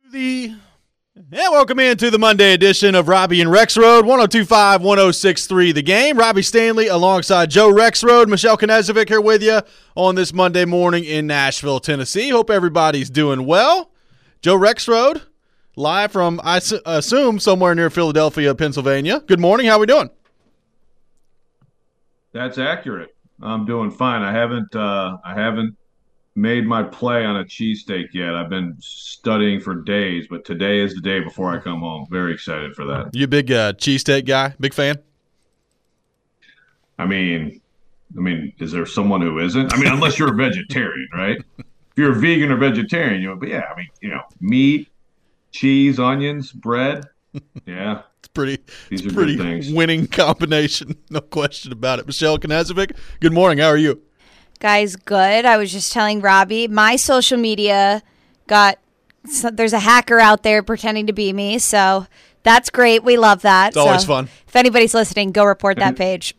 And welcome into the Monday edition of Robbie and Rexroad, 102.5-106.3 The Game. Robbie Stanley alongside Joe Rexroad, Michelle Knezovic here with you on this Monday morning in Nashville, Tennessee. Hope everybody's doing well. Joe Rexroad, live from, I assume, somewhere near Philadelphia, Pennsylvania. Good morning. How we doing? That's accurate. I'm doing fine. I haven't made my play on a cheesesteak yet. I've been studying for days, but today is the day before I come home. Very excited for that. You a big cheesesteak guy? Big fan? I mean, is there someone who isn't? I mean, unless you're a vegetarian, right? If you're a vegan or vegetarian, but yeah, I mean, meat, cheese, onions, bread. Yeah. These are pretty things. Winning combination, no question about it. Michelle Knezovic, good morning. How are you? Guys, good. I was just telling Robbie, my social media there's a hacker out there pretending to be me, so that's great. We love that. It's always fun. If anybody's listening, go report that page.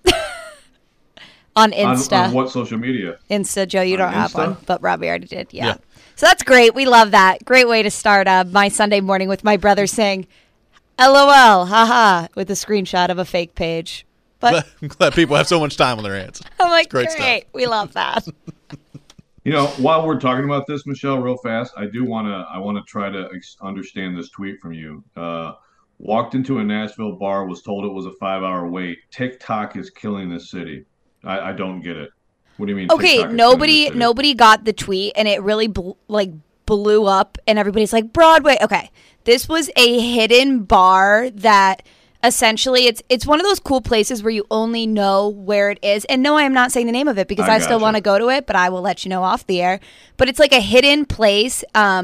On Insta. On what social media? Insta, Joe, you don't have one, but Robbie already did. Yeah. So that's great. We love that. Great way to start my Sunday morning with my brother saying, LOL, haha, with a screenshot of a fake page. But I'm glad people have so much time on their hands. I'm like, great stuff. We love that. While we're talking about this, Michelle, real fast, I want to try to understand this tweet from you. Walked into a Nashville bar, was told it was a 5-hour wait. TikTok is killing this city. I don't get it. What do you mean? Okay, nobody got the tweet, and it really blew up, and everybody's like, Broadway. Okay, this was a hidden bar that. Essentially, it's one of those cool places where you only know where it is. And no, I am not saying the name of it because I still want to go to it, but I will let you know off the air. But it's like a hidden place,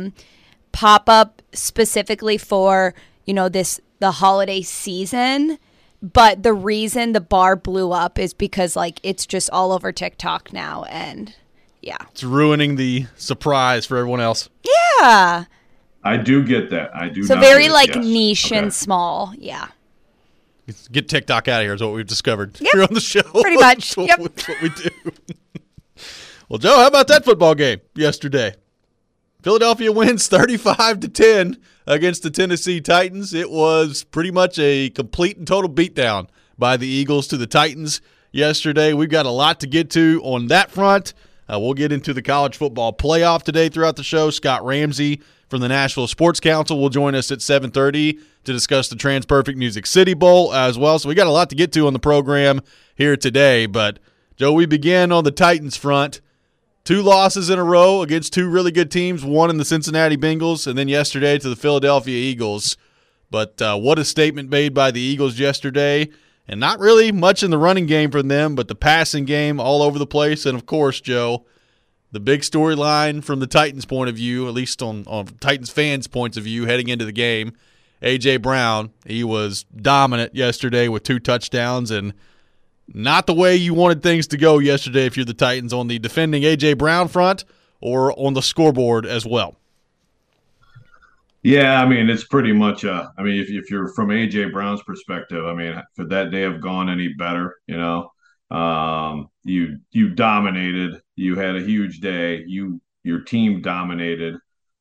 pop-up specifically for, the holiday season. But the reason the bar blew up is because, it's just all over TikTok now. And, yeah. It's ruining the surprise for everyone else. Yeah. I do get that. I do. So very, niche and small. Yeah. Get TikTok out of here is what we've discovered here on the show. Pretty much. That's what we do. Well, Joe, how about that football game yesterday? Philadelphia wins 35-10 against the Tennessee Titans. It was pretty much a complete and total beatdown by the Eagles to the Titans yesterday. We've got a lot to get to on that front. We'll get into the college football playoff today throughout the show. Scott Ramsey from the Nashville Sports Council will join us at 7:30 to discuss the TransPerfect Music City Bowl as well. So we got a lot to get to on the program here today. But, Joe, we begin on the Titans front. 2 losses in a row against 2 really good teams, one in the Cincinnati Bengals and then yesterday to the Philadelphia Eagles. But what a statement made by the Eagles yesterday. And not really much in the running game from them, but the passing game all over the place. And, of course, Joe, the big storyline from the Titans' point of view, at least on Titans fans' points of view heading into the game, A.J. Brown, he was dominant yesterday with 2 touchdowns and not the way you wanted things to go yesterday if you're the Titans on the defending A.J. Brown front or on the scoreboard as well. Yeah, I mean, it's pretty much if you're from A.J. Brown's perspective, I mean, could that day have gone any better, You dominated. You had a huge day. Your team dominated.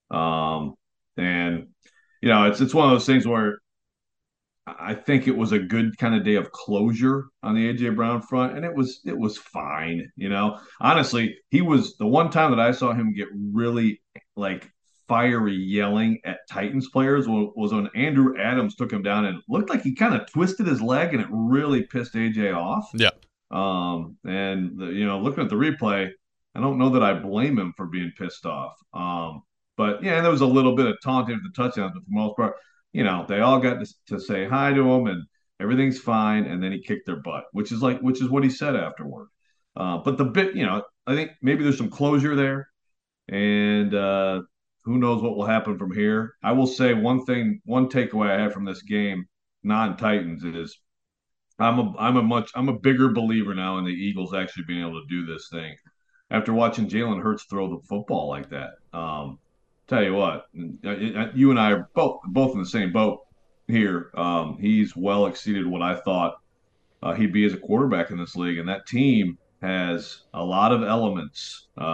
It's one of those things where I think it was a good kind of day of closure on the A.J. Brown front, and it was fine, Honestly, he was the one time that I saw him get really fiery yelling at Titans players was when Andrew Adams took him down and looked like he kind of twisted his leg, and it really pissed AJ off. Yeah. Looking at the replay, I don't know that I blame him for being pissed off. But yeah, there was a little bit of taunting at the touchdown, but for the most part, they all got to say hi to him and everything's fine. And then he kicked their butt, which is what he said afterward. But I think maybe there's some closure there, and who knows what will happen from here. I will say one takeaway I had from this game, non-Titans, is I'm a bigger believer now in the Eagles actually being able to do this thing after watching Jalen Hurts throw the football like that. Tell you what, you and I are both in the same boat here. He's well exceeded what I thought he'd be as a quarterback in this league, and that team has a lot of elements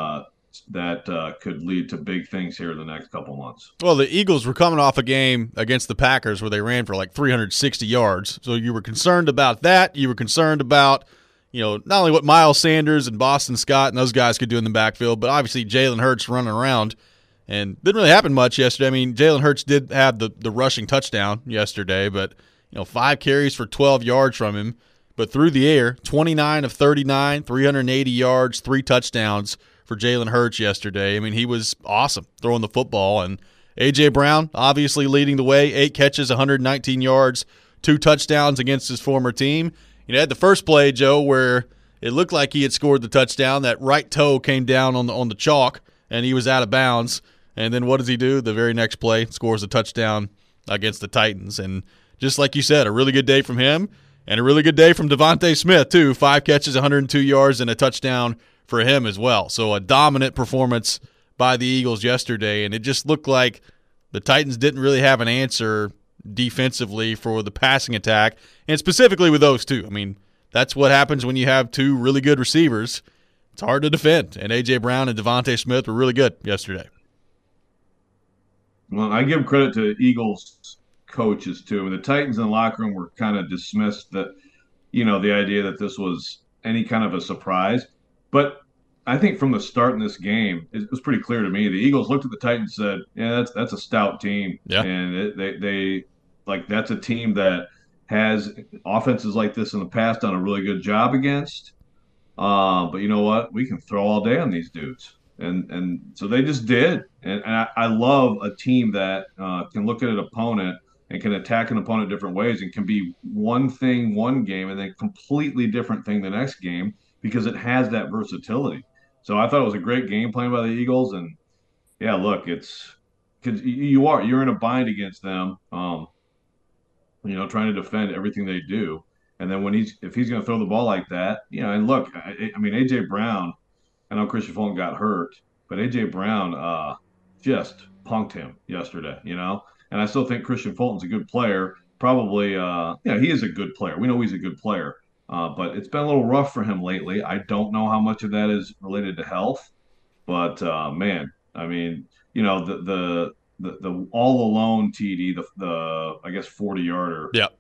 that could lead to big things here in the next couple months. Well, the Eagles were coming off a game against the Packers where they ran for like 360 yards. So you were concerned about that. You were concerned about, not only what Miles Sanders and Boston Scott and those guys could do in the backfield, but obviously Jalen Hurts running around. And didn't really happen much yesterday. I mean, Jalen Hurts did have the rushing touchdown yesterday, but 5 carries for 12 yards from him. But through the air, 29 of 39, 380 yards, 3 touchdowns for Jalen Hurts yesterday. I mean, he was awesome throwing the football. And A.J. Brown obviously leading the way, 8 catches, 119 yards, 2 touchdowns against his former team. Had the first play, Joe, where it looked like he had scored the touchdown. That right toe came down on the chalk, and he was out of bounds. And then what does he do? The very next play, scores a touchdown against the Titans. And just like you said, a really good day from him. And a really good day from Devontae Smith, too. 5 catches, 102 yards, and a touchdown for him as well. So a dominant performance by the Eagles yesterday. And it just looked like the Titans didn't really have an answer defensively for the passing attack, and specifically with those two. I mean, that's what happens when you have 2 really good receivers. It's hard to defend. And A.J. Brown and Devontae Smith were really good yesterday. Well, I give credit to Eagles coaches too. The Titans in the locker room were kind of dismissed that, the idea that this was any kind of a surprise. But I think from the start in this game, it was pretty clear to me. The Eagles looked at the Titans and said, "Yeah, that's a stout team." Yeah. And they that's a team that has offenses like this in the past done a really good job against. But you know what? We can throw all day on these dudes. And so they just did. And I love a team that can look at an opponent and can attack an opponent different ways and can be one thing one game and then completely different thing the next game because it has that versatility. So I thought it was a great game plan by the Eagles. And yeah, look, it's because you're in a bind against them, trying to defend everything they do. And then if he's going to throw the ball like that, and look, I mean, A.J. Brown, I know Christian Fulton got hurt, but A.J. Brown just punked him yesterday, And I still think Christian Fulton's a good player. Probably, he is a good player. We know he's a good player. But it's been a little rough for him lately. I don't know how much of that is related to health. But, man, I mean, the all alone TD, the I guess 40-yarder. Yeah.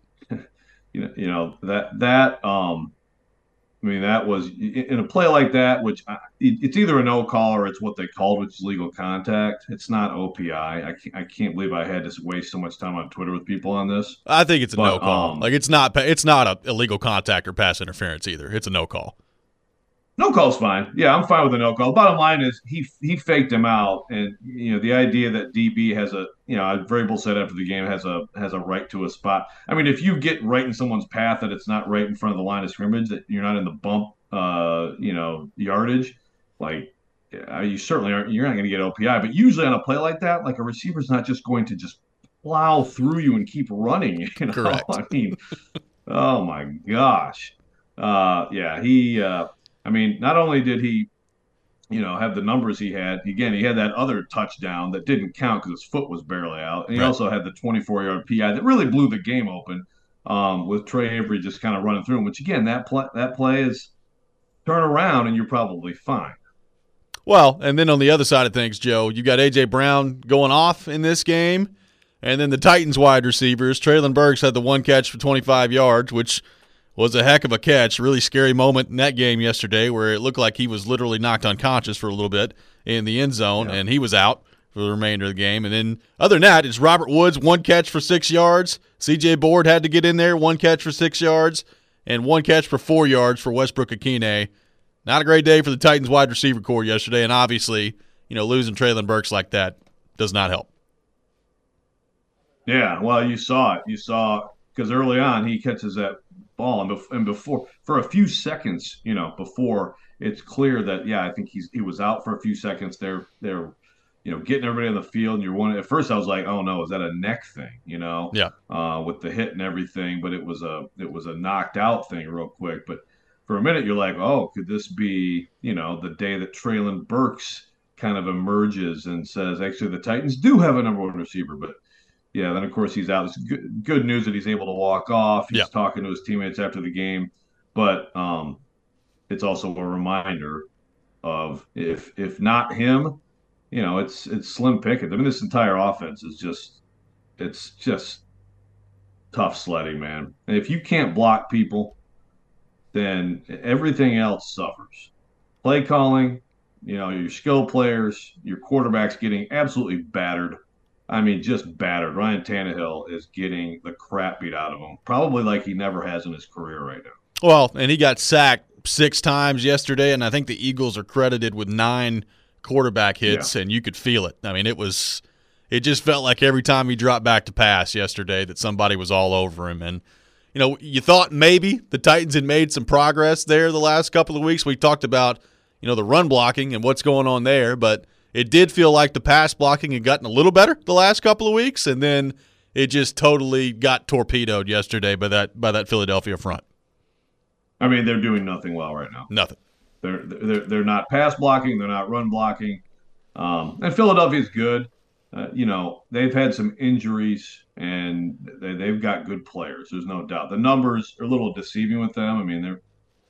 I mean, that was in a play like that, which it's either a no call or it's what they called, which is legal contact. It's not OPI. I can't believe I had to waste so much time on Twitter with people on this. I think it's a no call. It's not a illegal contact or pass interference either. It's a no call. No call's fine. Yeah, I'm fine with a no call. Bottom line is he faked him out, and the idea that DB has a Vrabel said after the game has a right to a spot. I mean, if you get right in someone's path that it's not right in front of the line of scrimmage, that you're not in the bump, yardage, like you certainly aren't. You're not going to get OPI. But usually on a play like that, like a receiver's not just going to just plow through you and keep running. Correct. I mean, oh my gosh, he. I mean, not only did he, have the numbers he had, again, he had that other touchdown that didn't count because his foot was barely out. And he also had the 24-yard PI that really blew the game open with Trey Avery just kind of running through him, which, again, that play is turn around and you're probably fine. Well, and then on the other side of things, Joe, you got A.J. Brown going off in this game, and then the Titans wide receivers. Treylon Burks had the 1 catch for 25 yards, which – was a heck of a catch. Really scary moment in that game yesterday where it looked like he was literally knocked unconscious for a little bit in the end zone, and he was out for the remainder of the game. And then other than that, it's Robert Woods, 1 catch for 6 yards. C.J. Board had to get in there, 1 catch for 6 yards, and 1 catch for 4 yards for Westbrook-Ikhine. Not a great day for the Titans wide receiver core yesterday, and obviously, losing Treylon Burks like that does not help. Yeah, well, you saw it. You saw because early on he catches that ball and before for a few seconds, before it's clear that I think he was out for a few seconds. They're getting everybody on the field, and you're wondering. At first, I was like, oh no, is that a neck thing? With the hit and everything, but it was a knocked out thing real quick. But for a minute, you're like, oh, could this be the day that Treylon Burks kind of emerges and says, actually, the Titans do have a number 1 receiver, but. Yeah, then of course he's out. It's good news that he's able to walk off. He's talking to his teammates after the game, but it's also a reminder of if not him, it's Slim Pickens. I mean, this entire offense is just tough sledding, man. And if you can't block people, then everything else suffers. Play calling, your skill players, your quarterback's getting absolutely battered. I mean, just battered. Ryan Tannehill is getting the crap beat out of him, probably like he never has in his career right now. Well, and he got sacked 6 times yesterday, and I think the Eagles are credited with 9 quarterback hits, and you could feel it. I mean, it just felt like every time he dropped back to pass yesterday that somebody was all over him. And, you thought maybe the Titans had made some progress there the last couple of weeks. We talked about, the run blocking and what's going on there, but it did feel like the pass blocking had gotten a little better the last couple of weeks, and then it just totally got torpedoed yesterday by that Philadelphia front. I mean, they're doing nothing well right now. Nothing. They're not pass blocking. They're not run blocking. And Philadelphia's good. They've had some injuries, and they've got good players. There's no doubt. The numbers are a little deceiving with them. I mean, they're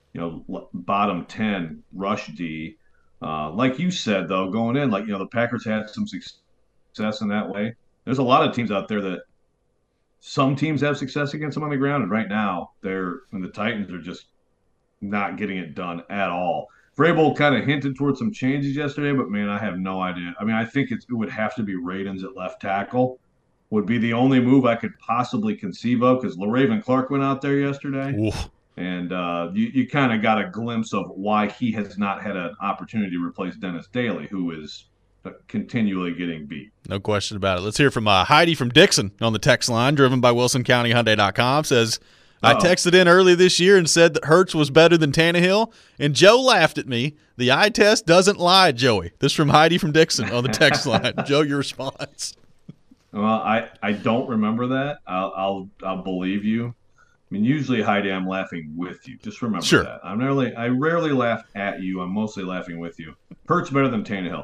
bottom 10 rush D. Like you said, though, going in, the Packers had some success in that way. There's a lot of teams out there that some teams have success against them on the ground, and right now the Titans are just not getting it done at all. Vrabel kind of hinted towards some changes yesterday, but man, I have no idea. I mean, I think it would have to be Radens at left tackle would be the only move I could possibly conceive of, because LaRaven Clark went out there yesterday. Oof. And you kind of got a glimpse of why he has not had an opportunity to replace Dennis Daly, who is continually getting beat. No question about it. Let's hear from Heidi from Dixon on the text line, driven by WilsonCountyHyundai.com. Says, I texted in early this year and said that Hurts was better than Tannehill, and Joe laughed at me. The eye test doesn't lie, Joey. This from Heidi from Dixon on the text line. Joe, your response. Well, I don't remember that. I'll believe you. I mean, usually, Heidi, I'm laughing with you. Just remember that. I rarely laugh at you. I'm mostly laughing with you. Hurts better than Tannehill.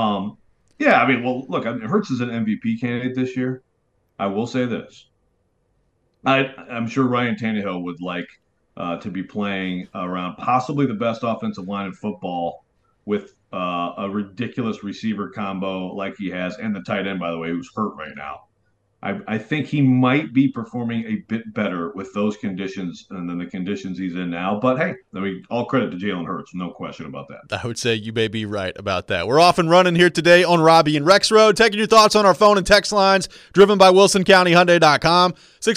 Yeah, I mean, well, look, Hurts is an MVP candidate this year. I will say this. I'm sure Ryan Tannehill would like to be playing around possibly the best offensive line in football with a ridiculous receiver combo like he has, and the tight end, by the way, who's hurt right now. I think he might be performing a bit better with those conditions than the conditions he's in now. But hey, all credit to Jalen Hurts, no question about that. I would say you may be right about that. We're off and running here today on Robbie and Rex Road, taking your thoughts on our phone and text lines, driven by WilsonCountyHyundai.com,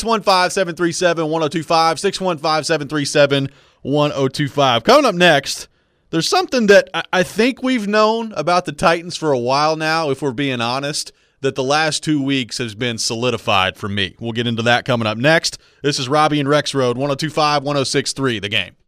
615-737-1025, 615-737-1025. Coming up next, there's something that I think we've known about the Titans for a while now, if we're being honest, that the last 2 weeks has been solidified for me. We'll get into that coming up next. This is Robbie and Rex Road, 102.5, 106.3, The Game.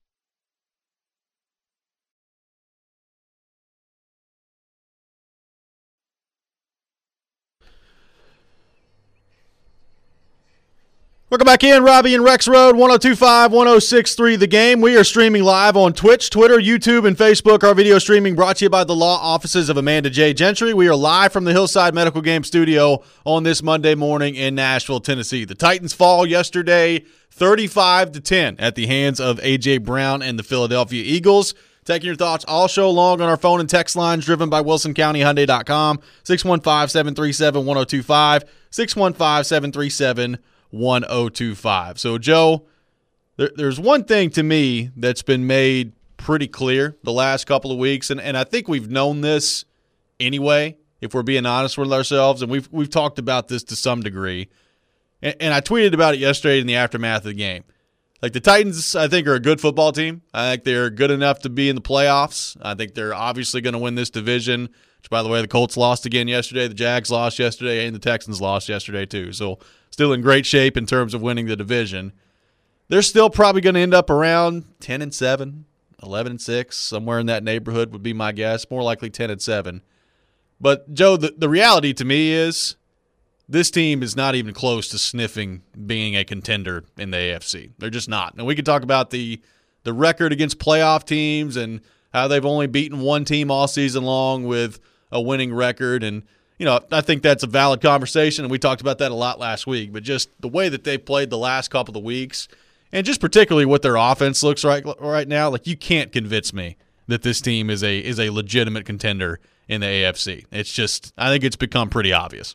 Welcome back in, Robbie and Rex Road, 102.5, 106.3 The Game. We are streaming live on Twitch, Twitter, YouTube, and Facebook. Our video streaming brought to you by the law offices of Amanda J. Gentry. We are live from the Hillside Medical Game Studio on this Monday morning in Nashville, Tennessee. The Titans fall yesterday 35-10 at the hands of A.J. Brown and the Philadelphia Eagles. Taking your thoughts all show long on our phone and text lines driven by WilsonCountyHyundai.com, 615-737-1025, 615-737-1025. So, Joe, there's one thing to me that's been made pretty clear the last couple of weeks, and I think we've known this anyway, if we're being honest with ourselves, and we've talked about this to some degree, and I tweeted about it yesterday in the aftermath of the game. Like, the Titans, I think, are a good football team. I think they're good enough to be in the playoffs. I think they're obviously going to win this division, which, by the way, the Colts lost again yesterday, the Jags lost yesterday, and the Texans lost yesterday too. So, still in great shape in terms of winning the division. They're still probably going to end up around 10-7, 11-6, somewhere in that neighborhood would be my guess. More likely 10-7. But, Joe, the reality to me is this team is not even close to sniffing being a contender in the AFC. They're just not. And we could talk about the record against playoff teams and how they've only beaten one team all season long with a winning record. And, I think that's a valid conversation, and we talked about that a lot last week. But just the way that they've played the last couple of weeks, and just particularly what their offense looks like right now, like, you can't convince me that this team is a legitimate contender in the AFC. It's just, I think it's become pretty obvious.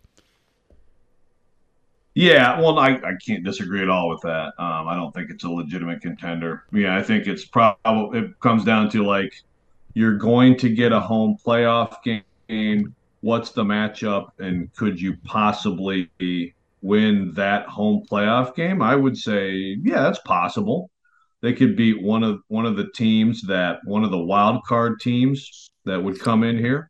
Yeah, well, I can't disagree at all with that. I don't think it's a legitimate contender. Yeah, I think it's probably it comes down to like you're going to get a home playoff game. What's the matchup, and could you possibly win that home playoff game? I would say, yeah, that's possible. They could beat one of the teams that one of the wild card teams that would come in here.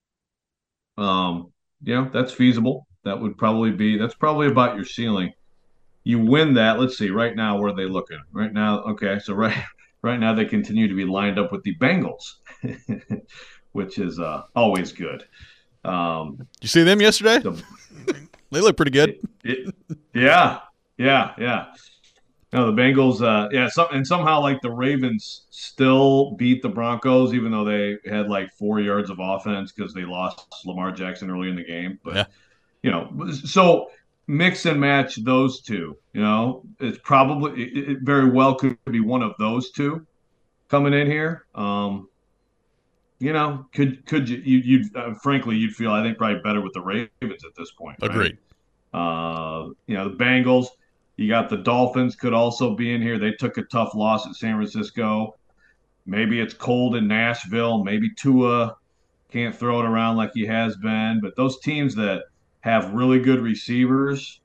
That's feasible. That's probably about your ceiling. You win that. Let's see. Right now, where are they looking? Right now, okay. So right now they continue to be lined up with the Bengals, which is always good. You see them yesterday? They look pretty good. Yeah. No, the Bengals, and somehow like the Ravens still beat the Broncos, even though they had like 4 yards of offense because they lost Lamar Jackson early in the game. But so mix and match those two. It's probably it very well could be one of those two coming in here. Could you'd frankly you'd feel I think probably better with the Ravens at this point. Right? Agreed. The Bengals. You got the Dolphins could also be in here. They took a tough loss at San Francisco. Maybe it's cold in Nashville. Maybe Tua can't throw it around like he has been. But those teams that have really good receivers,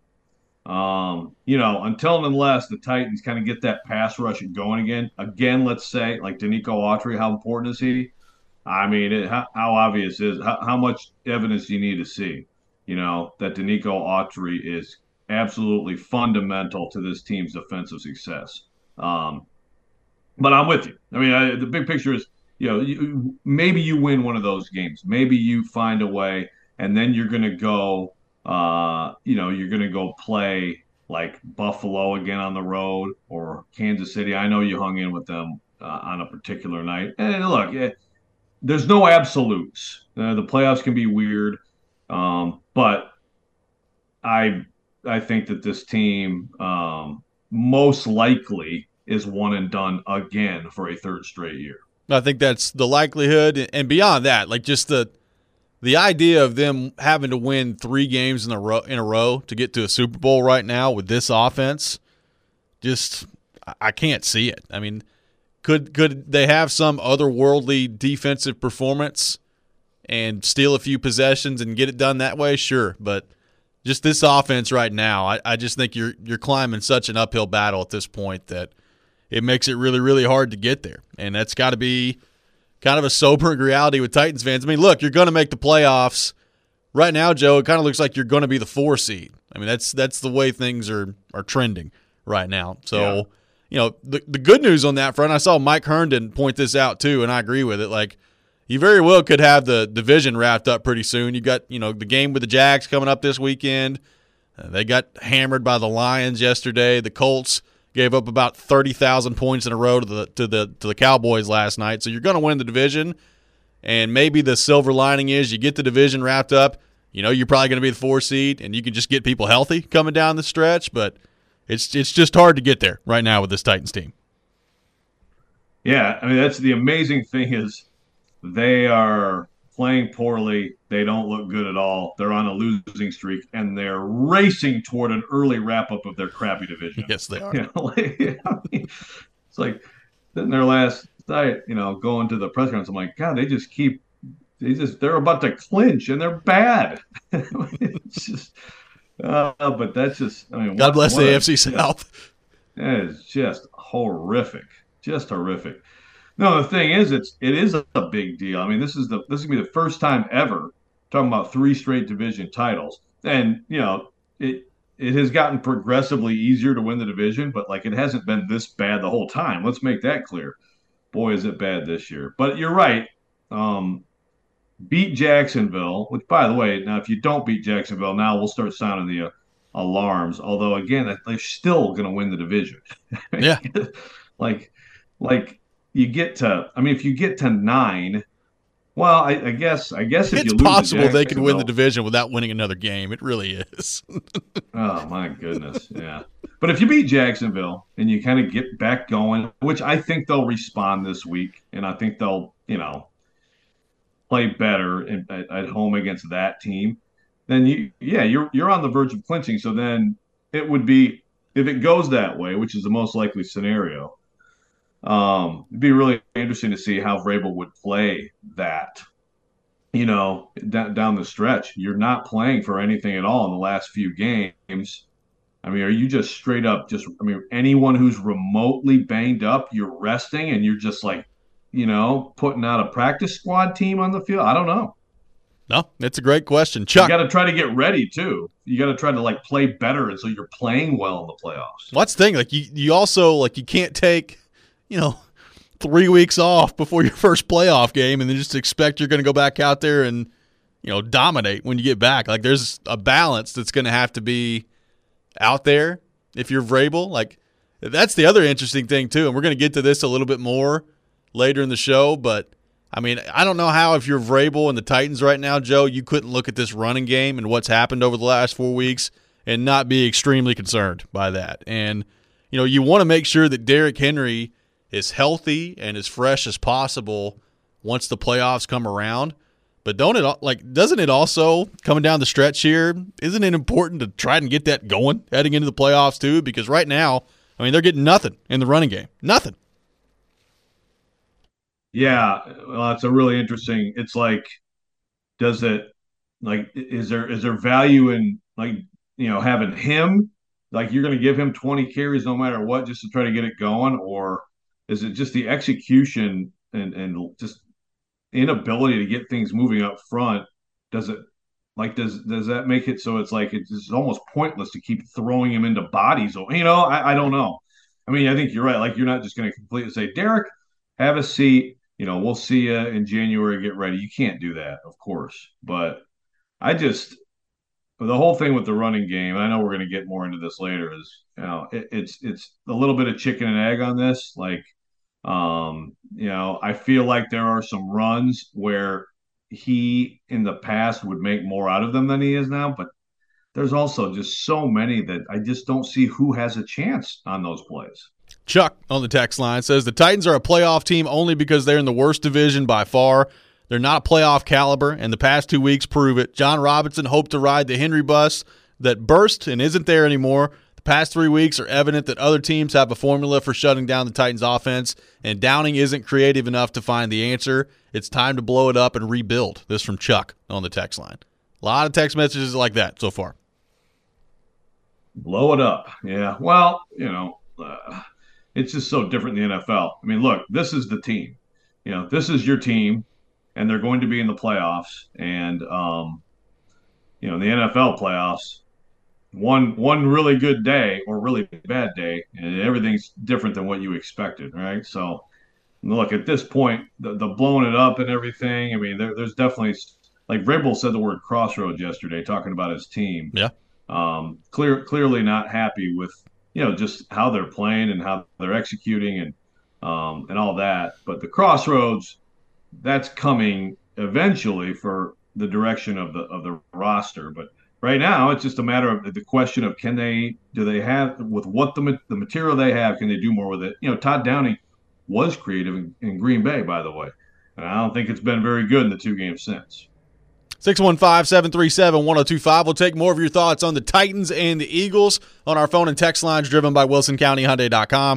until and unless the Titans kind of get that pass rush going again. Again, let's say like Danico Autry, how important is he? I mean, how obvious is how much evidence do you need to see? That Danico Autry is absolutely fundamental to this team's defensive success. But I'm with you. I mean, the big picture is, maybe you win one of those games. Maybe you find a way, and then you're going to go, you're going to go play like Buffalo again on the road or Kansas City. I know you hung in with them on a particular night. And look, there's no absolutes. The playoffs can be weird, but I think that this team most likely is one and done again for a third straight year. I think that's the likelihood, and beyond that, like just the idea of them having to win 3 games in a row to get to a Super Bowl right now with this offense, just I can't see it. I mean, could they have some otherworldly defensive performance and steal a few possessions and get it done that way? Sure, but just this offense right now, I just think you're climbing such an uphill battle at this point that it makes it really, really hard to get there. And that's got to be kind of a sobering reality with Titans fans. I mean, look, you're going to make the playoffs. Right now, Joe, it kind of looks like you're going to be the 4 seed. I mean, that's the way things are trending right now. So, the good news on that front, I saw Mike Herndon point this out too, and I agree with it. Like, you very well could have the division wrapped up pretty soon. You got, the game with the Jags coming up this weekend. They got hammered by the Lions yesterday. The Colts gave up about 30,000 points in a row to the Cowboys last night. So you're going to win the division, and maybe the silver lining is you get the division wrapped up. You're probably going to be the 4 seed, and you can just get people healthy coming down the stretch. But it's just hard to get there right now with this Titans team. Yeah, I mean that's the amazing thing is. They are playing poorly. They don't look good at all. They're on a losing streak, and they're racing toward an early wrap-up of their crappy division. Yes, they are. It's like in their last night, going to the press conference, I'm like, God, they're about to clinch, and they're bad. It's just, but that's just, I mean, God bless the AFC South. That is just horrific. Just horrific. No, the thing is, it is a big deal. I mean, this is gonna be the first time ever talking about 3 straight division titles, and it has gotten progressively easier to win the division, but like it hasn't been this bad the whole time. Let's make that clear. Boy, is it bad this year. But you're right. Beat Jacksonville, which by the way, now if you don't beat Jacksonville, now we'll start sounding the alarms. Although again, they're still going to win the division. Yeah, like. You get to, I mean, if you get to 9, Well, I guess if you lose It's to possible they can win the Jacksonville- division without winning another game. It really is. Oh my goodness, yeah. But if you beat Jacksonville and you kind of get back going, which I think they'll respond this week, and I think they'll, play better at home against that team, then you're on the verge of clinching. So then it would be, if it goes that way, which is the most likely scenario, it'd be really interesting to see how Vrabel would play that. Down the stretch, you're not playing for anything at all in the last few games. I mean, are you just straight up anyone who's remotely banged up, you're resting and you're just like, putting out a practice squad team on the field? I don't know. No, it's a great question. Chuck. You got to try to get ready too. You got to try to play better, and so you're playing well in the playoffs. Well, that's the thing. You also you can't take 3 weeks off before your first playoff game and then just expect you're going to go back out there and dominate when you get back. There's a balance that's going to have to be out there if you're Vrabel. That's the other interesting thing too, and we're going to get to this a little bit more later in the show, but I mean, I don't know how, if you're Vrabel and the Titans right now, Joe, you couldn't look at this running game and what's happened over the last 4 weeks and not be extremely concerned by that. And, you want to make sure that Derrick Henry is healthy and as fresh as possible once the playoffs come around. But doesn't it also, coming down the stretch here, isn't it important to try and get that going heading into the playoffs too? Because right now, I mean, they're getting nothing in the running game. Nothing. Yeah, well, it's a really interesting. It's does it is there value in having him, you're going to give him 20 carries no matter what just to try to get it going, or is it just the execution and just inability to get things moving up front? Does it does that make it so it's almost pointless to keep throwing him into bodies? I don't know. I mean, I think you're right. You're not just going to completely say, Derek, have a seat. We'll see you in January. Get ready. You can't do that, of course. But the whole thing with the running game, I know we're going to get more into this later, is it's a little bit of chicken and egg on this. I feel like there are some runs where he in the past would make more out of them than he is now, but there's also just so many that I just don't see who has a chance on those plays. Chuck on the text line says the Titans are a playoff team only because they're in the worst division by far. They're not playoff caliber, and the past 2 weeks prove it. John Robinson hoped to ride the Henry bus that burst and isn't there anymore. The past 3 weeks are evident that other teams have a formula for shutting down the Titans' offense, and Downing isn't creative enough to find the answer. It's time to blow it up and rebuild. This from Chuck on the text line. A lot of text messages like that so far. Blow it up. Yeah. Well, it's just so different in the NFL. I mean, look, this is the team. This is your team, and they're going to be in the playoffs. And, in the NFL playoffs, one really good day or really bad day, and everything's different than what you expected, right? So, look, at this point, the blowing it up and everything, I mean, there's definitely, Vrabel said the word crossroads yesterday, talking about his team. Yeah. Clearly not happy with, just how they're playing and how they're executing and all that. But the crossroads, that's coming eventually for the direction of the roster. But right now, it's just a matter of the question of do they have, with what the material they have, can they do more with it? Todd Downing was creative in Green Bay, by the way. And I don't think it's been very good in the 2 games since. 615-737-1025. We'll take more of your thoughts on the Titans and the Eagles on our phone and text lines driven by WilsonCountyHyundai.com.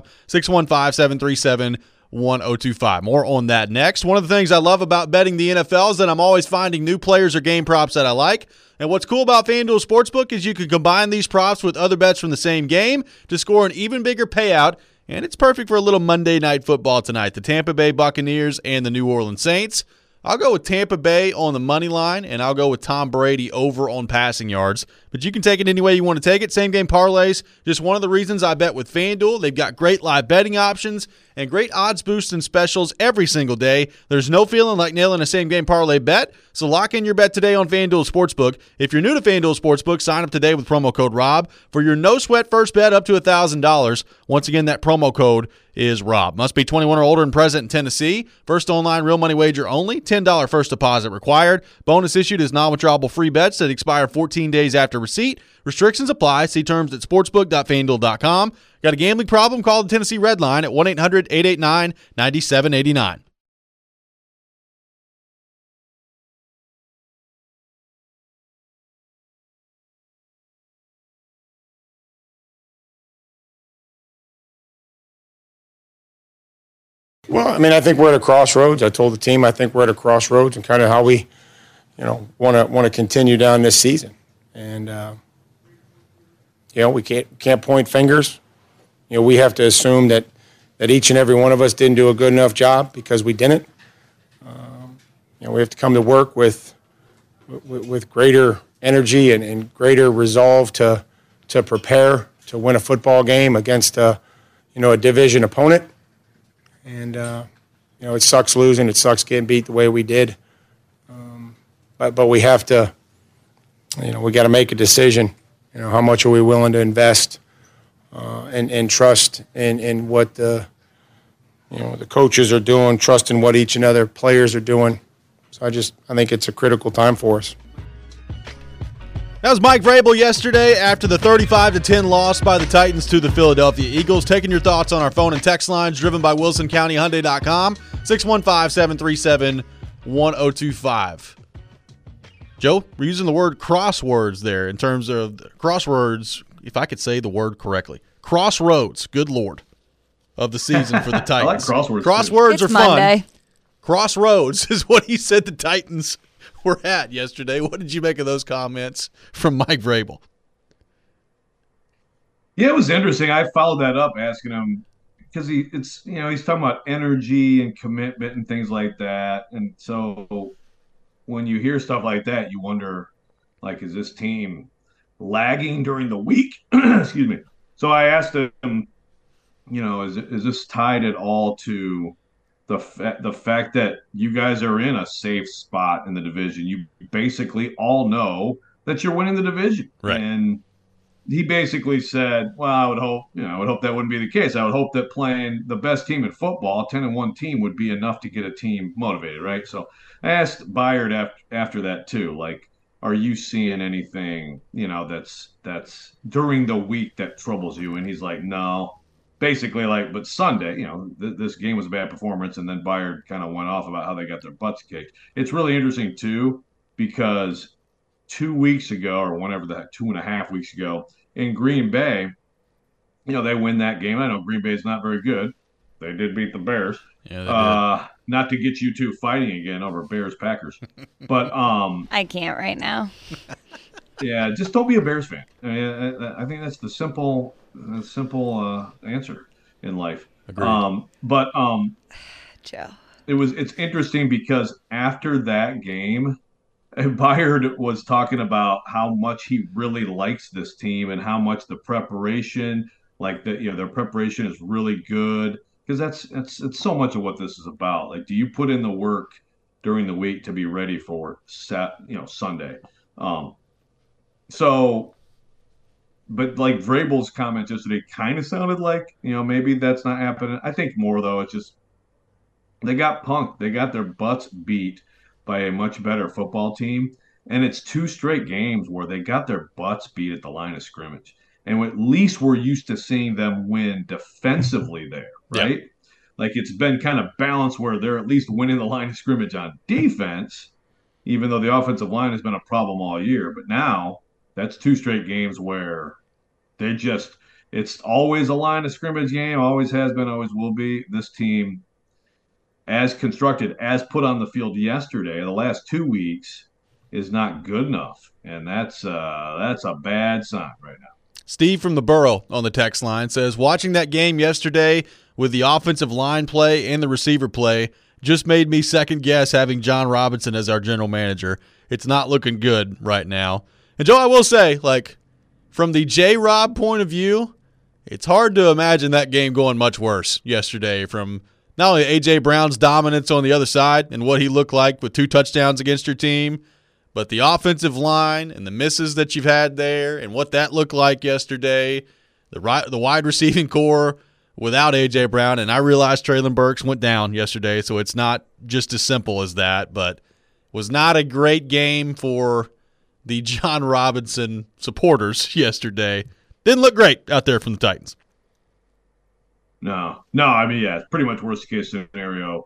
615-737-1025. More on that next. One of the things I love about betting the NFL is that I'm always finding new players or game props that I like. And what's cool about FanDuel Sportsbook is you can combine these props with other bets from the same game to score an even bigger payout. And it's perfect for a little Monday Night Football tonight. The Tampa Bay Buccaneers and the New Orleans Saints. I'll go with Tampa Bay on the money line, and I'll go with Tom Brady over on passing yards. But you can take it any way you want to take it. Same game parlays, just one of the reasons I bet with FanDuel. They've got great live betting options, and great odds boosts and specials every single day. There's no feeling like nailing a same-game parlay bet, so lock in your bet today on FanDuel Sportsbook. If you're new to FanDuel Sportsbook, sign up today with promo code ROB for your no-sweat first bet up to $1,000. Once again, that promo code is ROB. Must be 21 or older and present in Tennessee. First online real money wager only. $10 first deposit required. Bonus issued is non-withdrawable free bets that expire 14 days after receipt. Restrictions apply. See terms at sportsbook.fanduel.com. Got a gambling problem? Call the Tennessee Red Line at 1-800-889-9789. Well, I mean, I think we're at a crossroads. I told the team I think we're at a crossroads and kind of how we, want to continue down this season. And we can't point fingers. We have to assume that each and every one of us didn't do a good enough job because we didn't. We have to come to work with greater energy and greater resolve to prepare to win a football game against a division opponent. And, it sucks losing. It sucks getting beat the way we did. But we have to, we got to make a decision. How much are we willing to invest and trust in what the coaches are doing, trust in what each and other players are doing. So I think it's a critical time for us. That was Mike Vrabel yesterday after the 35-10 loss by the Titans to the Philadelphia Eagles. Taking your thoughts on our phone and text lines driven by WilsonCountyHyundai.com, 615-737-1025. Joe, we're using the word crosswords there in terms of crosswords, if I could say the word correctly. Crossroads, good Lord, of the season for the Titans. I like crosswords. Crosswords It's are Monday. fun. Crossroads is what he said the Titans were at yesterday. What did you make of those comments from Mike Vrabel? Yeah, it was interesting. I followed that up asking him because he's talking about energy and commitment and things like that. And so when you hear stuff like that, you wonder, is this team lagging during the week? Excuse me. So I asked him, is this tied at all to the fact that you guys are in a safe spot in the division? You basically all know that you're winning the division. Right. And he basically said, well, I would hope that wouldn't be the case. I would hope that playing the best team in football, a 10-1 team, would be enough to get a team motivated, right? So I asked Byard after that too, are you seeing anything, that's during the week that troubles you? And he's like, no. Basically, but Sunday, this game was a bad performance, and then Byard kind of went off about how they got their butts kicked. It's really interesting, too, because 2 weeks ago, or whenever that 2.5 weeks ago, in Green Bay, they win that game. I know Green Bay's not very good. They did beat the Bears. Yeah, they did. Not to get you two fighting again over Bears-Packers. But I can't right now. Yeah, just don't be a Bears fan. I think that's the simple answer in life. Agreed. Joe. It's interesting because after that game, Byard was talking about how much he really likes this team and how much the preparation, their preparation is really good, because it's so much of what this is about. Do you put in the work during the week to be ready for Sunday? But Vrabel's comment yesterday kind of sounded like, maybe that's not happening. I think more, though, it's just they got punked. They got their butts beat by a much better football team. And it's 2 straight games where they got their butts beat at the line of scrimmage. And at least we're used to seeing them win defensively there, right? Yeah. It's been kind of balanced where they're at least winning the line of scrimmage on defense, even though the offensive line has been a problem all year. But now that's 2 straight games where it's always a line of scrimmage game, always has been, always will be. This team, as constructed, as put on the field yesterday, the last 2 weeks, is not good enough. And that's a bad sign right now. Steve from the Borough on the text line says, watching that game yesterday with the offensive line play and the receiver play just made me second guess having John Robinson as our general manager. It's not looking good right now. And Joe, I will say, from the J-Rob point of view, it's hard to imagine that game going much worse yesterday from not only A.J. Brown's dominance on the other side and what he looked like with 2 touchdowns against your team, but the offensive line and the misses that you've had there and what that looked like yesterday, the wide receiving core without A.J. Brown. And I realized Treylon Burks went down yesterday, so it's not just as simple as that, but was not a great game for the John Robinson supporters yesterday. Didn't look great out there from the Titans. No. I mean, yeah, it's pretty much worst case scenario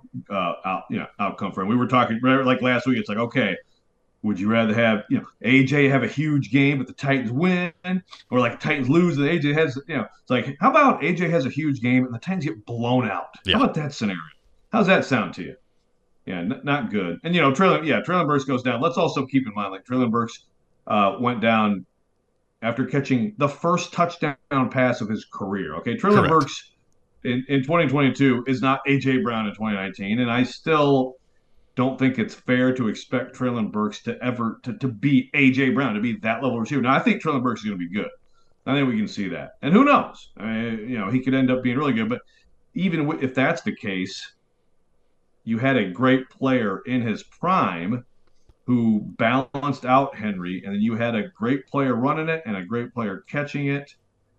outcome for him. We were talking like last week. It's like, okay, would you rather have AJ have a huge game but the Titans win, or like Titans lose and AJ has it's like, how about AJ has a huge game and the Titans get blown out? Yeah. How about that scenario? How's that sound to you? Yeah, not good. And Treylon Burks goes down. Let's also keep in mind, like, Treylon Burks went down after catching the first touchdown pass of his career. Okay, Treylon Burks in 2022 is not A.J. Brown in 2019, and I still don't think it's fair to expect Treylon Burks to ever to be A.J. Brown, to be that level of receiver. Now, I think Treylon Burks is going to be good. I think we can see that. And who knows? I mean, he could end up being really good. But even if that's the case, you had a great player in his prime who balanced out Henry, and then you had a great player running it and a great player catching it,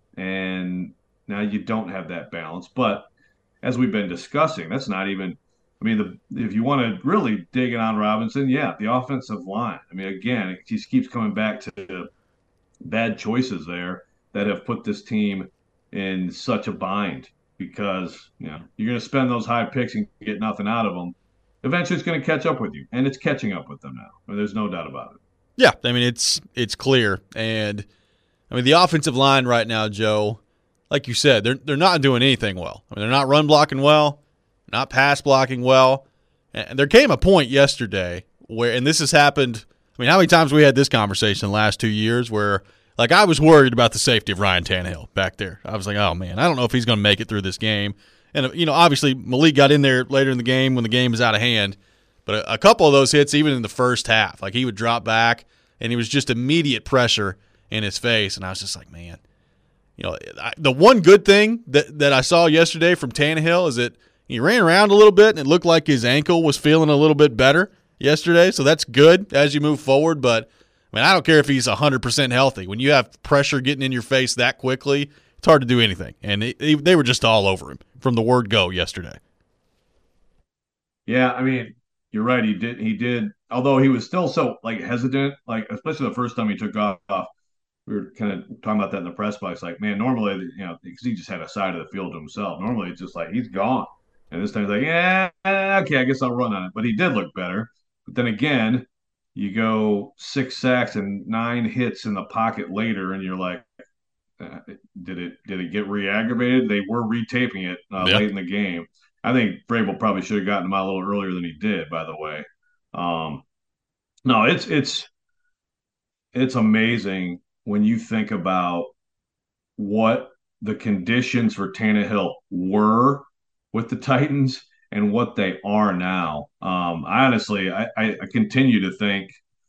and now you don't have that balance. But as we've been discussing, that's not even – I mean, if you want to really dig in on Robinson, yeah, the offensive line. I mean, again, it just keeps coming back to bad choices there that have put this team in such a bind because, you're going to spend those high picks and get nothing out of them. Eventually it's going to catch up with you, and it's catching up with them now. I mean, there's no doubt about it. Yeah, I mean, it's clear. And, I mean, the offensive line right now, Joe, like you said, they're not doing anything well. I mean, they're not run blocking well, not pass blocking well. And there came a point yesterday where, and this has happened, I mean, how many times we had this conversation in the last 2 years where, like, I was worried about the safety of Ryan Tannehill back there. I was like, oh, man, I don't know if he's going to make it through this game. And, obviously Malik got in there later in the game when the game was out of hand. But a couple of those hits, even in the first half, like he would drop back and he was just immediate pressure in his face. And I was just like, man, the one good thing that I saw yesterday from Tannehill is that he ran around a little bit and it looked like his ankle was feeling a little bit better yesterday. So that's good as you move forward. But, I mean, I don't care if he's 100% healthy. When you have pressure getting in your face that quickly, it's hard to do anything. And they were just all over him from the word go yesterday. Yeah, I mean, you're right. He did. Although he was still so hesitant, especially the first time he took off. We were kind of talking about that in the press box. Like, man, normally, because he just had a side of the field to himself. Normally, it's just like he's gone. And this time he's like, yeah, okay, I guess I'll run on it. But he did look better. But then again, you go 6 sacks and 9 hits in the pocket later, and you're like, did it get re-aggravated? They were retaping it late in the game. I think Vrabel probably should have gotten him out a little earlier than he did, by the way. No, it's amazing when you think about what the conditions for Tannehill were with the Titans and what they are now. I continue to think,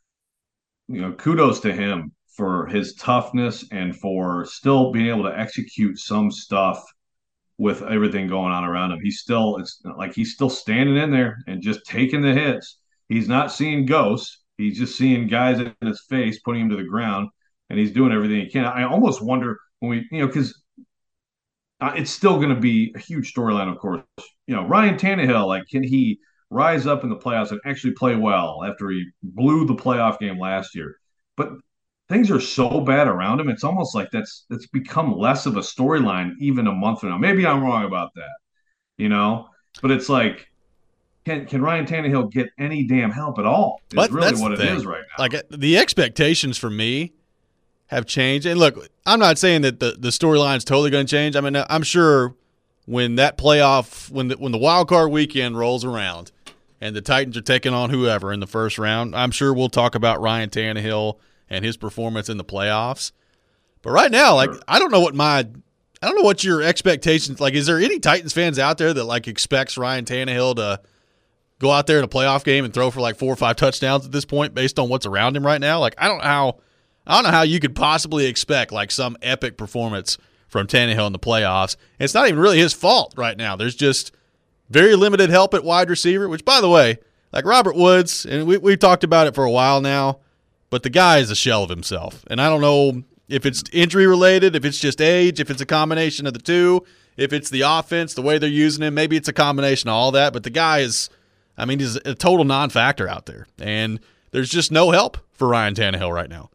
kudos to him for his toughness and for still being able to execute some stuff with everything going on around him. It's like he's still standing in there and just taking the hits. He's not seeing ghosts. He's just seeing guys in his face, putting him to the ground, and he's doing everything he can. I almost wonder when because it's still going to be a huge storyline, of course. Ryan Tannehill, can he rise up in the playoffs and actually play well after he blew the playoff game last year? But things are so bad around him. It's almost like that's become less of a storyline even a month from now. Maybe I'm wrong about that, but it's like, can Ryan Tannehill get any damn help at all? It's really what it is right now. Like, the expectations for me have changed. And look, I'm not saying that the storyline is totally going to change. I mean, I'm sure when that playoff, when the wild card weekend rolls around and the Titans are taking on whoever in the first round, I'm sure we'll talk about Ryan Tannehill and his performance in the playoffs. But right now, I don't know what your expectations, is there any Titans fans out there that expects Ryan Tannehill to go out there in a playoff game and throw for 4 or 5 touchdowns at this point based on what's around him right now? I don't know how you could possibly expect some epic performance from Tannehill in the playoffs. And it's not even really his fault right now. There's just very limited help at wide receiver, which, by the way, like Robert Woods, and we've talked about it for a while now, but the guy is a shell of himself. And I don't know if it's injury-related, if it's just age, if it's a combination of the two, if it's the offense, the way they're using him. Maybe it's a combination of all that. But the guy is, I mean, he's a total non-factor out there. And there's just no help for Ryan Tannehill right now.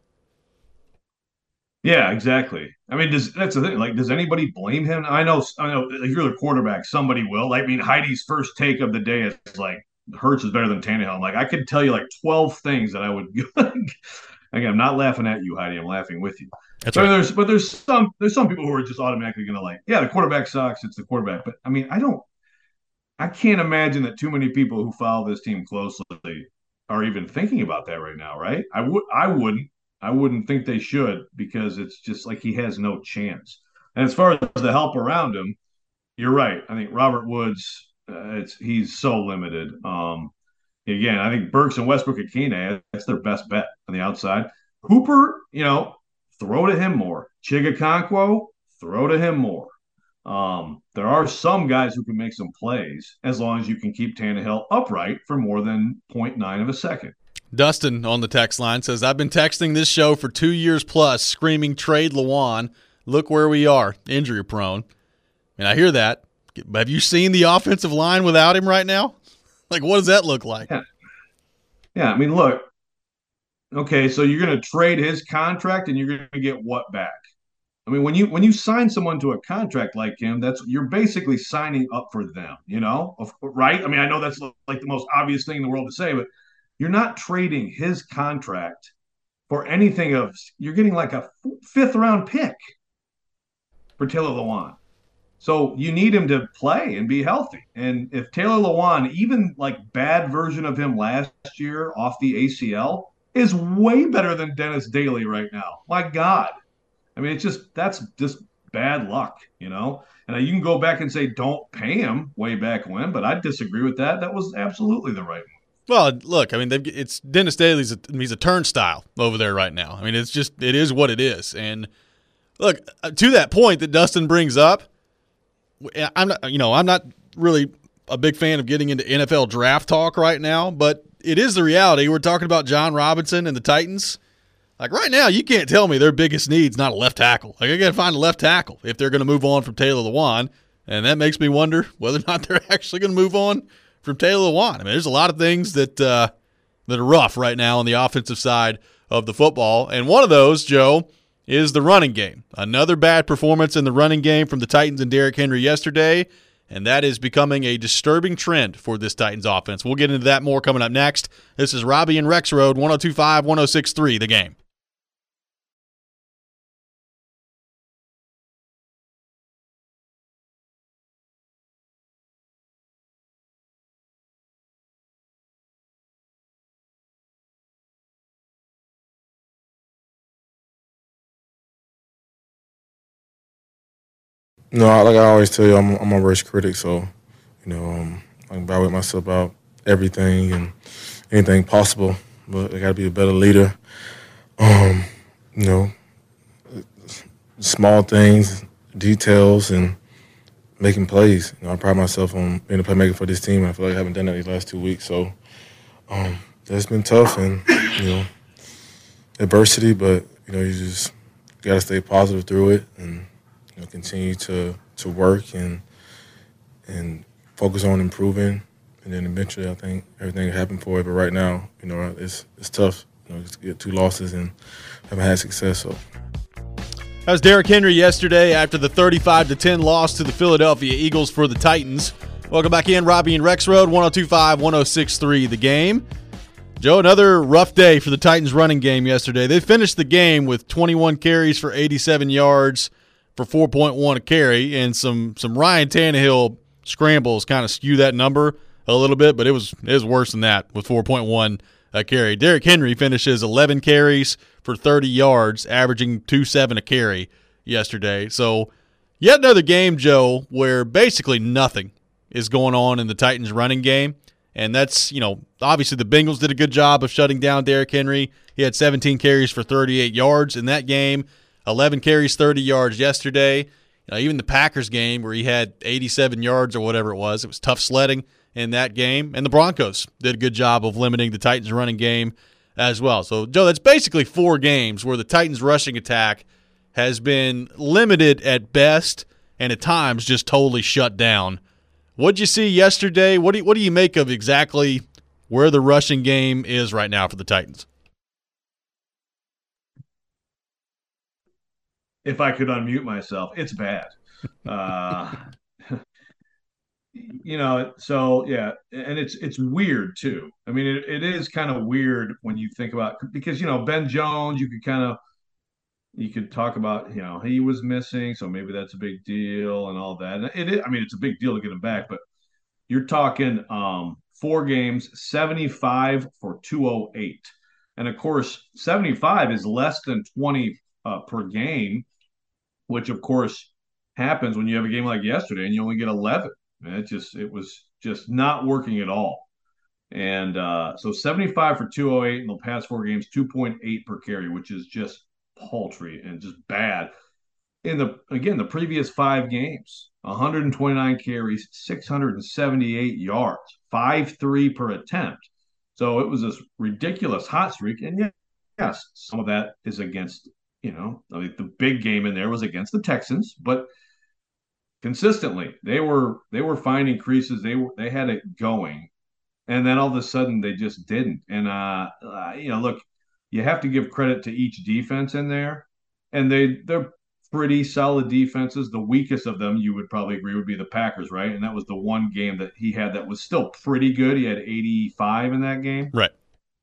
Yeah, exactly. I mean, that's the thing. Like, does anybody blame him? I know. If you're the quarterback, somebody will. I mean, Heidi's first take of the day is like, Hurts is better than Tannehill. I'm like, I could tell you like 12 things that I would. Again, I'm not laughing at you, Heidi. I'm laughing with you. That's right. But there's some people who are just automatically going to like, yeah, the quarterback sucks. It's the quarterback. But I mean, I can't imagine that too many people who follow this team closely are even thinking about that right now, right? I wouldn't think they should, because it's just like he has no chance. And as far as the help around him, you're right. I think Robert Woods, he's so limited. Again, I think Burks and Westbrook at Keenan, that's their best bet on the outside. Hooper, throw to him more. Chigakonkwo, throw to him more. There are some guys who can make some plays as long as you can keep Tannehill upright for more than 0.9 of a second. Dustin on the text line says, I've been texting this show for 2 years plus, screaming trade Lewan. Look where we are, injury prone. And I hear that. Have you seen the offensive line without him right now? Like, what does that look like? Yeah, I mean, look. Okay, so you're going to trade his contract, and you're going to get what back? I mean, when you sign someone to a contract like him, you're basically signing up for them, right? I mean, I know that's like the most obvious thing in the world to say, but you're not trading his contract for anything you're getting like a 5th round pick for Taylor Lewan. So you need him to play and be healthy. And if Taylor Lewan, even like bad version of him last year off the ACL, is way better than Dennis Daly right now. My God. I mean, that's just bad luck, And you can go back and say, don't pay him way back when, but I disagree with that. That was absolutely the right move. Well, look, I mean, it's Dennis Daly's. He's a turnstile over there right now. I mean, it is what it is. And look, to that point that Dustin brings up, I'm not really a big fan of getting into NFL draft talk right now, but it is the reality. We're talking about John Robinson and the Titans. Like right now, you can't tell me their biggest need's not a left tackle. Like I got to find a left tackle if they're going to move on from Taylor Lewan, and that makes me wonder whether or not they're actually going to move on from Taylor Lewan. I mean, there's a lot of things that are rough right now on the offensive side of the football, and one of those, Joe, is the running game. Another bad performance in the running game from the Titans and Derrick Henry yesterday, and that is becoming a disturbing trend for this Titans offense. We'll get into that more coming up next. This is Robbie and Rex Road, 102.5, 106.3, The Game. No, like I always tell you, I'm my worst critic, so, I can evaluate myself about everything and anything possible, but I got to be a better leader. Small things, details, and making plays. I pride myself on being a playmaker for this team, and I feel like I haven't done that these last 2 weeks, so it's been tough and, adversity, but, you just got to stay positive through it and, continue to work and focus on improving, and then eventually I think everything will happen for it. But right now, it's tough. Just to get 2 losses and haven't had success. So that was Derrick Henry yesterday after the 35-10 loss to the Philadelphia Eagles for the Titans. Welcome back in, Robbie and Rex Road, 102.5, 106.3, The Game. Joe, another rough day for the Titans running game yesterday. They finished the game with 21 carries for 87 yards. For 4.1 a carry, and some Ryan Tannehill scrambles kind of skew that number a little bit, but it was worse than that with 4.1 a carry. Derrick Henry finishes 11 carries for 30 yards, averaging 2.7 a carry yesterday. So yet another game, Joe, where basically nothing is going on in the Titans running game, and that's, obviously the Bengals did a good job of shutting down Derrick Henry. He had 17 carries for 38 yards in that game. 11 carries, 30 yards yesterday. Even the Packers game where he had 87 yards or whatever it was tough sledding in that game. And the Broncos did a good job of limiting the Titans' running game as well. So, Joe, that's basically 4 games where the Titans' rushing attack has been limited at best and at times just totally shut down. What'd you see yesterday? What do you make of exactly where the rushing game is right now for the Titans? If I could unmute myself, it's bad. So yeah, and it's weird too. I mean, it is kind of weird when you think about, because Ben Jones, you could talk about, he was missing, so maybe that's a big deal and all that. And it is, I mean, it's a big deal to get him back, but you're talking 4 games, 75 for 208. And of course, 75 is less than 20 per game, which of course happens when you have a game like yesterday and you only get 11. And it was just not working at all. And so 75 for 208 in the past 4 games, 2.8 per carry, which is just paltry and just bad. The previous 5 games, 129 carries, 678 yards, 5.3 per attempt. So it was this ridiculous hot streak. And yes, some of that is against, the big game in there was against the Texans, but consistently they were finding creases. They had it going, and then all of a sudden they just didn't. And look, you have to give credit to each defense in there, and they're pretty solid defenses. The weakest of them, you would probably agree, would be the Packers, right? And that was the one game that he had that was still pretty good. He had 85 in that game, right?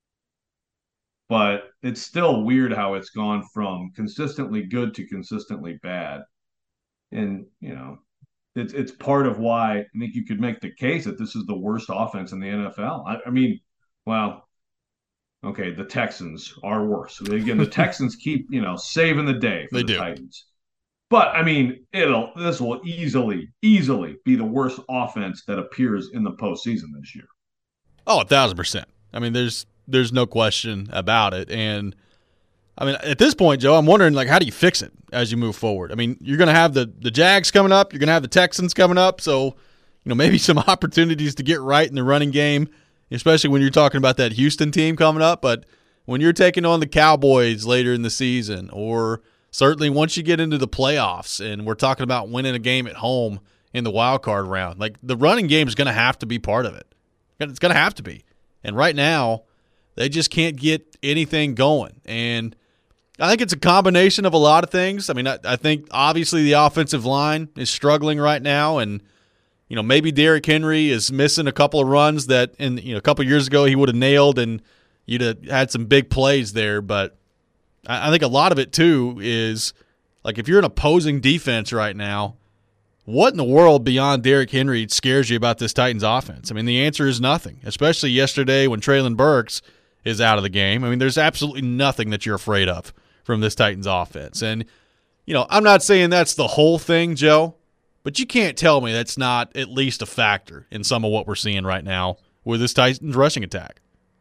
But it's still weird how it's gone from consistently good to consistently bad. And it's part of why I think you could make the case that this is the worst offense in the NFL. I mean, well, okay, the Texans are worse. Again, the Texans keep, saving the day for the Titans. But I mean, this will easily be the worst offense that appears in the postseason this year. Oh, 1,000%. I mean, there's no question about it. And I mean, at this point, Joe, I'm wondering, how do you fix it as you move forward? I mean, you're going to have the Jags coming up. You're going to have the Texans coming up. So, maybe some opportunities to get right in the running game, especially when you're talking about that Houston team coming up. But when you're taking on the Cowboys later in the season, or certainly once you get into the playoffs and we're talking about winning a game at home in the wild card round, the running game is going to have to be part of it. It's going to have to be. And right now, they just can't get anything going. And I think it's a combination of a lot of things. I mean, I think obviously the offensive line is struggling right now, and maybe Derrick Henry is missing a couple of runs that a couple of years ago he would have nailed, and you'd have had some big plays there. But I think a lot of it too is if you're an opposing defense right now, what in the world beyond Derrick Henry scares you about this Titans offense? I mean, the answer is nothing, especially yesterday when Treylon Burks is out of the game. I mean, there's absolutely nothing that you're afraid of from this Titans offense. And, I'm not saying that's the whole thing, Joe, but you can't tell me that's not at least a factor in some of what we're seeing right now with this Titans rushing attack.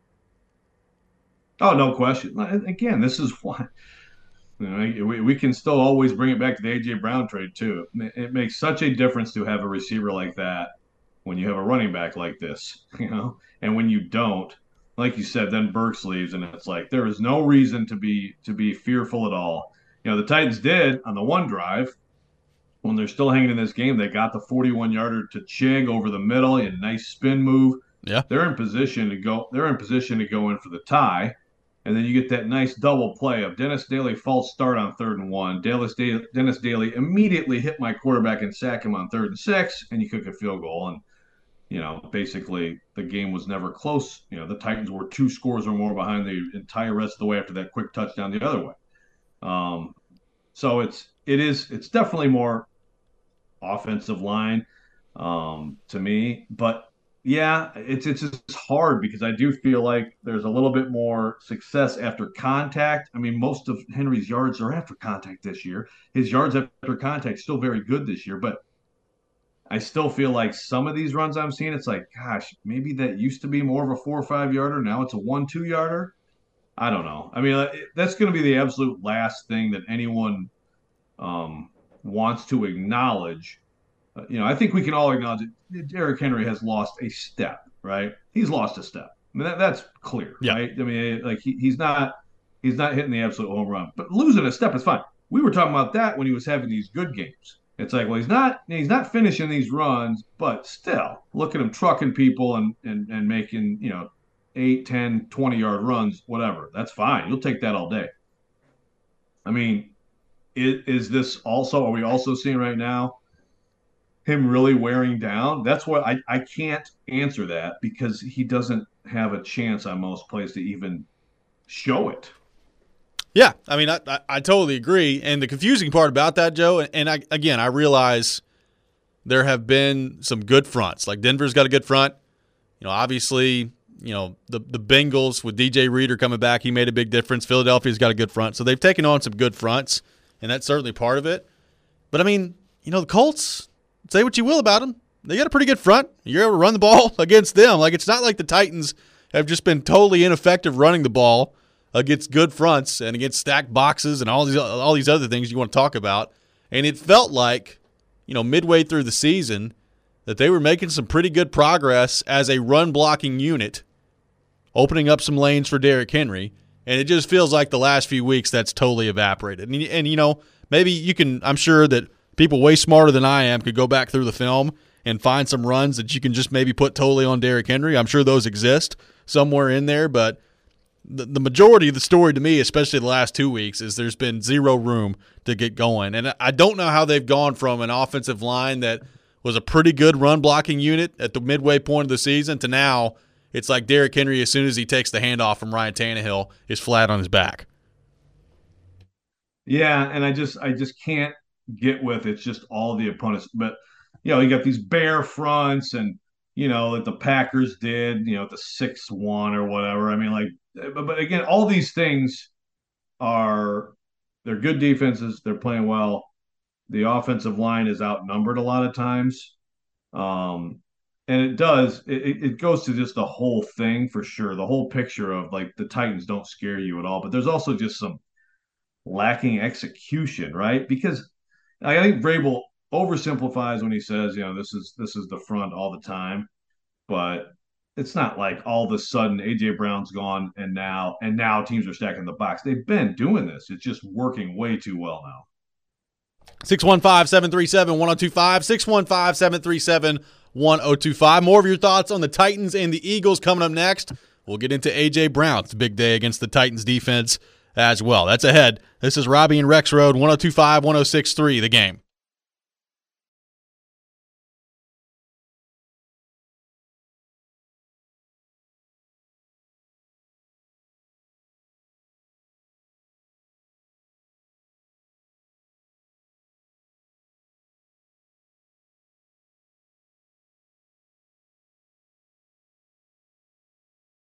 Oh, no question. Again, this is why we can still always bring it back to the A.J. Brown trade, too. It makes such a difference to have a receiver like that when you have a running back like this, and when you don't, like you said, then Burks leaves, and it's there is no reason to be fearful at all. The Titans did on the one drive when they're still hanging in this game. They got the 41-yarder to Chig over the middle, a nice spin move. Yeah, they're in position to go. They're in position to go in for the tie, and then you get that nice double play of Dennis Daly false start on 3rd and 1. Dennis Daly immediately hit my quarterback and sack him on 3rd and 6, and you kick a field goal. And basically the game was never close. The Titans were 2 scores or more behind the entire rest of the way after that quick touchdown the other way. So it's definitely more offensive line to me, but yeah, it's just hard because I do feel like there's a little bit more success after contact. I mean, most of Henry's yards are after contact this year. His yards after contact still very good this year, but I still feel like some of these runs I'm seeing, it's gosh, maybe that used to be more of a 4 or 5 yarder. Now it's a 1-2 yarder. I don't know. I mean, that's going to be the absolute last thing that anyone wants to acknowledge, I think we can all acknowledge that Derrick Henry has lost a step, right? He's lost a step. I mean, that's clear, Yeah. right? I mean, like he's not hitting the absolute home run, but losing a step is fine. We were talking about that when he was having these good games. It's like, well, he's not finishing these runs, but still, look at him trucking people and making 8, 10, 20-yard runs, whatever. That's fine. You'll take that all day. I mean, is this also? Are we also seeing right now him really wearing down? That's what I can't answer that because he doesn't have a chance on most plays to even show it. Yeah, I mean, I totally agree. And the confusing part about that, Joe, and I realize there have been some good fronts. Like Denver's got a good front. Obviously, the Bengals with DJ Reader coming back, he made a big difference. Philadelphia's got a good front. So they've taken on some good fronts, and that's certainly part of it. But, I mean, the Colts, say what you will about them, they got a pretty good front. You're able to run the ball against them. Like, it's not like the Titans have just been totally ineffective running the ball against good fronts and against stacked boxes and all these other things you want to talk about. And it felt like, midway through the season that they were making some pretty good progress as a run-blocking unit, opening up some lanes for Derrick Henry. And it just feels like the last few weeks that's totally evaporated. And maybe you can – I'm sure that people way smarter than I am could go back through the film and find some runs that you can just maybe put totally on Derrick Henry. I'm sure those exist somewhere in there, but – the majority of the story to me, especially the last 2 weeks, is there's been zero room to get going. And I don't know how they've gone from an offensive line that was a pretty good run-blocking unit at the midway point of the season to now it's like Derrick Henry, as soon as he takes the handoff from Ryan Tannehill, is flat on his back. Yeah, and I just can't get with it's just all the opponents. But, you got these bare fronts and, that the Packers did, the 6-1 or whatever. I mean, like, but again, all these things they're good defenses. They're playing well. The offensive line is outnumbered a lot of times. And it goes to just the whole thing for sure. The whole picture of like the Titans don't scare you at all, but there's also just some lacking execution, right? Because I think Vrabel oversimplifies when he says, this is the front all the time, but it's not like all of a sudden AJ Brown's gone and now teams are stacking the box. They've been doing this. It's just working way too well now. 615-737-1025, 615-737-1025. More of your thoughts on the Titans and the Eagles coming up next. We'll get into AJ Brown. It's a big day against the Titans defense as well. That's ahead. This is Robbie and Rex Road, 102.5, 106.3, The Game.